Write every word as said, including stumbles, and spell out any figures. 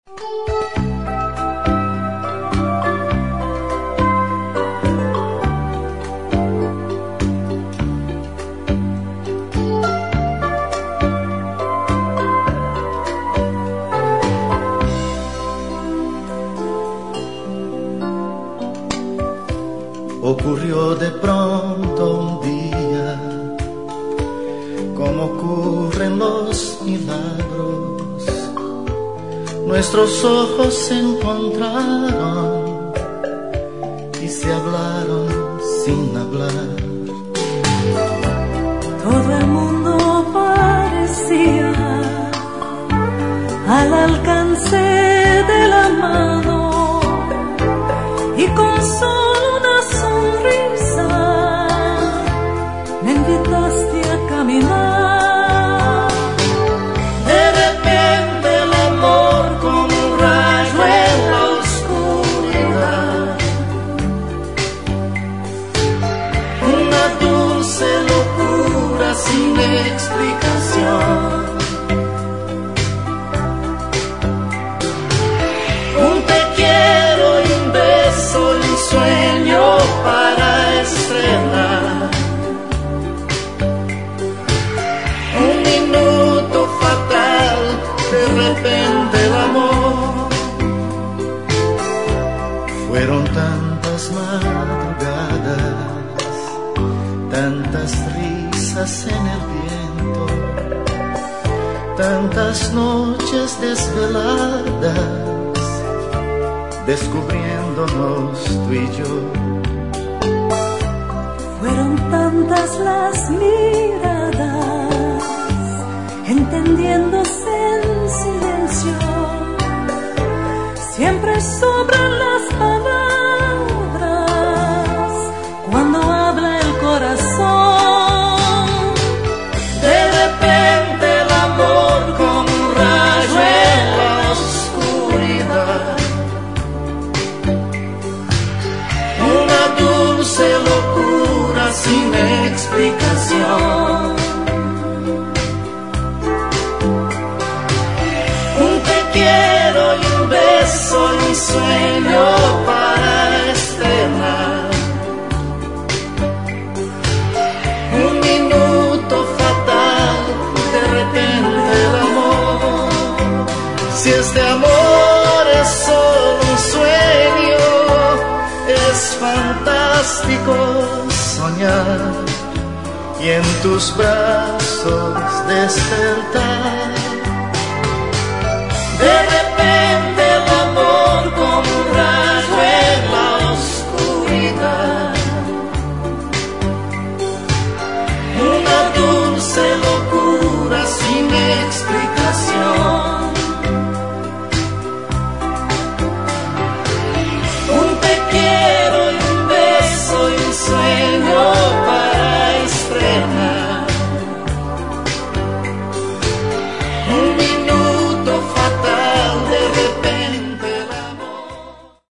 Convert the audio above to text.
Ocurrió de pronto un día, como ocurren los milagros. Nuestros ojos se encontraron y se hablaron sin hablar. Todo el mundo parecía al alcance de la mano, y con solo una sonrisa me invitaste a caminar. De repente el amor como un rayo en la oscuridad, una dulce locura sin explicación. Sueño para estrenar un minuto fatal, de repente el amor. Fueron tantas madrugadas, tantas risas en el viento, tantas noches desveladas, descubriéndonos tú y yo. Fueron tantas las miradas, entendiéndose en silencio. Siempre sobran las palabras cuando habla el corazón. De repente el amor como un rayo en la oscuridad, dulce locura sin explicación. Un te quiero y un beso y un sueño para estrenar un minuto fatal, de repente el amor. Si este amor es solo un sueño, es fantástico soñar y en tus brazos despertar. De repente